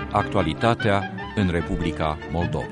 Actualitatea în Republica Moldova.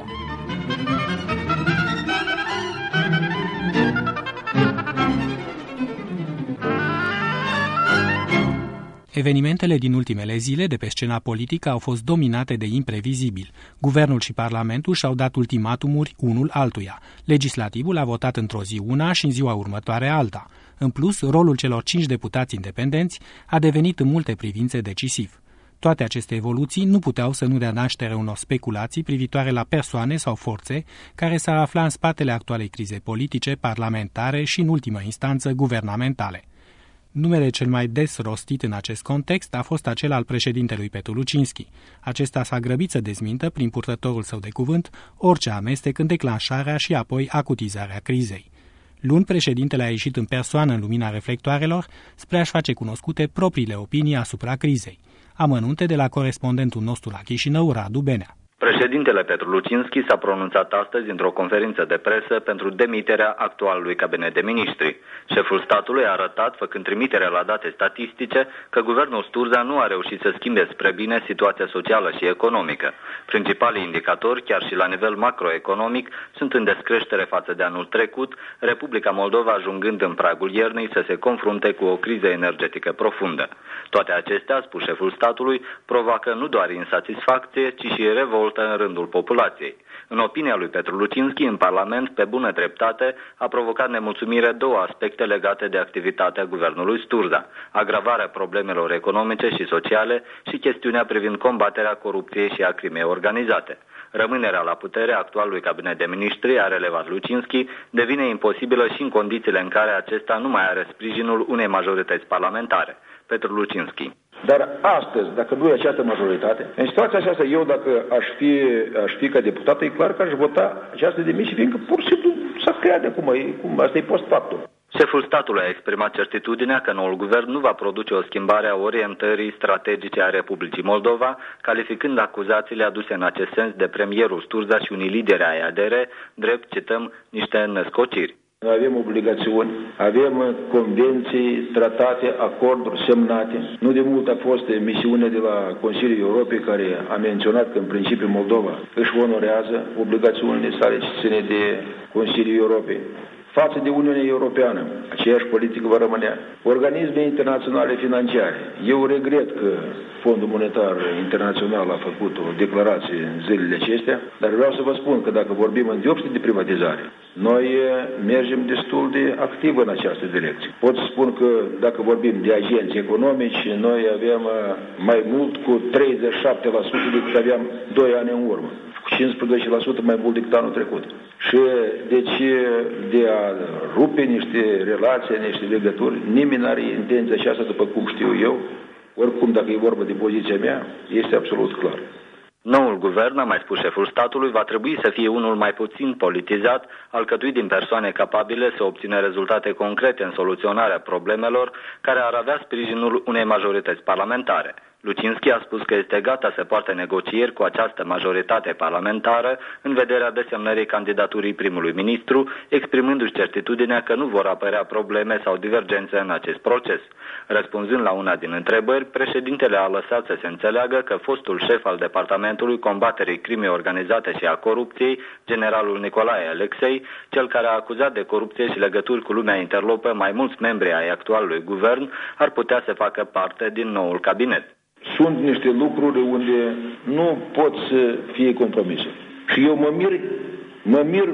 Evenimentele din ultimele zile de pe scena politică au fost dominate de imprevizibil. Guvernul și Parlamentul și-au dat ultimatumuri unul altuia. Legislativul a votat într-o zi una și în ziua următoare alta. În plus, rolul celor 5 deputați independenți a devenit în multe privințe decisiv. Toate aceste evoluții nu puteau să nu dea naștere unor speculații privitoare la persoane sau forțe care s-ar afla în spatele actualei crize politice, parlamentare și, în ultimă instanță, guvernamentale. Numele cel mai des rostit în acest context a fost acela al președintelui Petru Lucinski. Acesta s-a grăbit să dezmintă, prin purtătorul său de cuvânt, orice amestec în declanșarea și apoi acutizarea crizei. Luni, președintele a ieșit în persoană în lumina reflectoarelor spre a-și face cunoscute propriile opinii asupra crizei. Amănunte de la corespondentul nostru la Chișinău, Radu Benea. Președintele Petru Lucinski s-a pronunțat astăzi într-o conferință de presă pentru demiterea actualului cabinet de miniștri. Șeful statului a arătat, făcând trimitere la date statistice, că guvernul Sturza nu a reușit să schimbe spre bine situația socială și economică. Principalii indicatori, chiar și la nivel macroeconomic, sunt în descreștere față de anul trecut, Republica Moldova ajungând în pragul iernii să se confrunte cu o criză energetică profundă. Toate acestea, a spus șeful statului, provoacă nu doar insatisfacție, ci și revoltă în rândul populației. În opinia lui Petru Lucinski, în Parlament, pe bună dreptate, a provocat nemulțumire două aspecte legate de activitatea guvernului Sturza: agravarea problemelor economice și sociale și chestiunea privind combaterea corupției și a crimei organizate. Rămânerea la putere a actualului cabinet de miniștri, a relevat Lucinski, devine imposibilă și în condițiile în care acesta nu mai are sprijinul unei majorități parlamentare. Petru Lucinski. Dar astăzi, dacă nu e această majoritate, în situația aceasta, eu dacă aș fi ca deputat, e clar că aș vota această demisie, fiindcă pur și simplu s-a creat de acum, asta e post-factum. Șeful statului a exprimat certitudinea că noul guvern nu va produce o schimbare a orientării strategice a Republicii Moldova, calificând acuzațiile aduse în acest sens de premierul Sturza și unii lideri ai ADR, drept, cităm, niște născociri. Noi avem obligațiuni, avem convenții, tratate, acorduri semnate. Nu de mult a fost misiunea de la Consiliul Europei care a menționat că în principiu Moldova își onorează obligațiunile sale ce ține de Consiliul Europei. Față de Uniunea Europeană, aceeași politică va rămâne. Organisme internaționale financiare. Eu regret că Fondul Monetar Internațional a făcut o declarație în zilele acestea, dar vreau să vă spun că dacă vorbim în diopsie de privatizare, noi mergem destul de activ în această direcție. Pot să spun că dacă vorbim de agenți economici, noi avem mai mult cu 37% decât aveam 2 ani în urmă. 15% mai mult decât anul trecut. Și deci de a rupe niște relații, niște legături, nimeni nu are intenția aceasta, după cum știu eu. Oricum, dacă e vorba de poziția mea, este absolut clar. Noul guvern, a mai spus șeful statului, va trebui să fie unul mai puțin politizat, alcătuit din persoane capabile să obțină rezultate concrete în soluționarea problemelor care ar avea sprijinul unei majorități parlamentare. Lucinski a spus că este gata să poarte negocieri cu această majoritate parlamentară în vederea desemnării candidaturii primului ministru, exprimându-și certitudinea că nu vor apărea probleme sau divergențe în acest proces. Răspunzând la una din întrebări, președintele a lăsat să se înțeleagă că fostul șef al Departamentului Combaterii Crimei Organizate și a Corupției, generalul Nicolae Alexei, cel care a acuzat de corupție și legături cu lumea interlopă mai mulți membri ai actualului guvern, ar putea să facă parte din noul cabinet. Sunt niște lucruri unde nu pot să fie compromise. Și eu mă mir,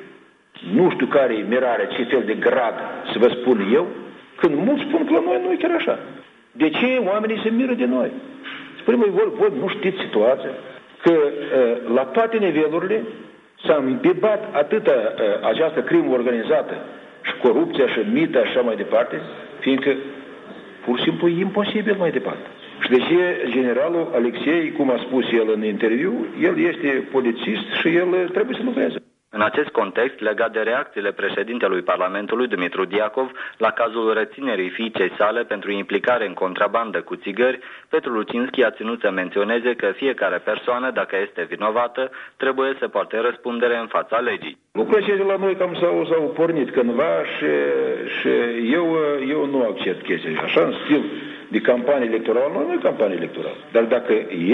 nu știu care e mirarea, ce fel de grad să vă spun eu, când mulți spun că la noi nu e chiar așa. De ce oamenii se miră de noi? Spune, voi nu știți situația? Că la toate nivelurile s-a îmbibat atâta această crimă organizată și corupția și mita și așa mai departe, fiindcă pur și simplu e imposibil mai departe. Și de ce generalul Alexei, cum a spus el în interviu, el este polițist și el trebuie să lucreze. În acest context, legat de reacțiile președintelui Parlamentului, Dumitru Diacov, la cazul reținerii fiicei sale pentru implicare în contrabandă cu țigări, Petru Lucinski a ținut să menționeze că fiecare persoană, dacă este vinovată, trebuie să poarte răspundere în fața legii. Lucrurile acestea la noi cam s-au pornit cândva și eu nu accept chestia așa, în stil de campanie electorală, nu e campanie electorală. Dar dacă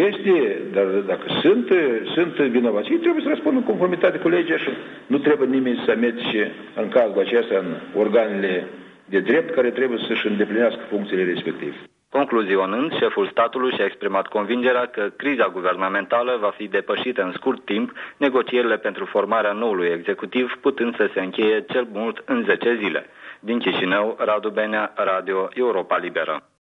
sunt vinovați, ei trebuie să răspundă în conformitate cu legea și nu trebuie nimeni să amestece în cazul acesta în organele de drept care trebuie să-și îndeplinească funcțiile respective. Concluzionând, șeful statului și-a exprimat convingerea că criza guvernamentală va fi depășită în scurt timp, negocierile pentru formarea noului executiv putând să se încheie cel mult în 10 zile. Din Chișinău, Radu Benea, Radio Europa Liberă.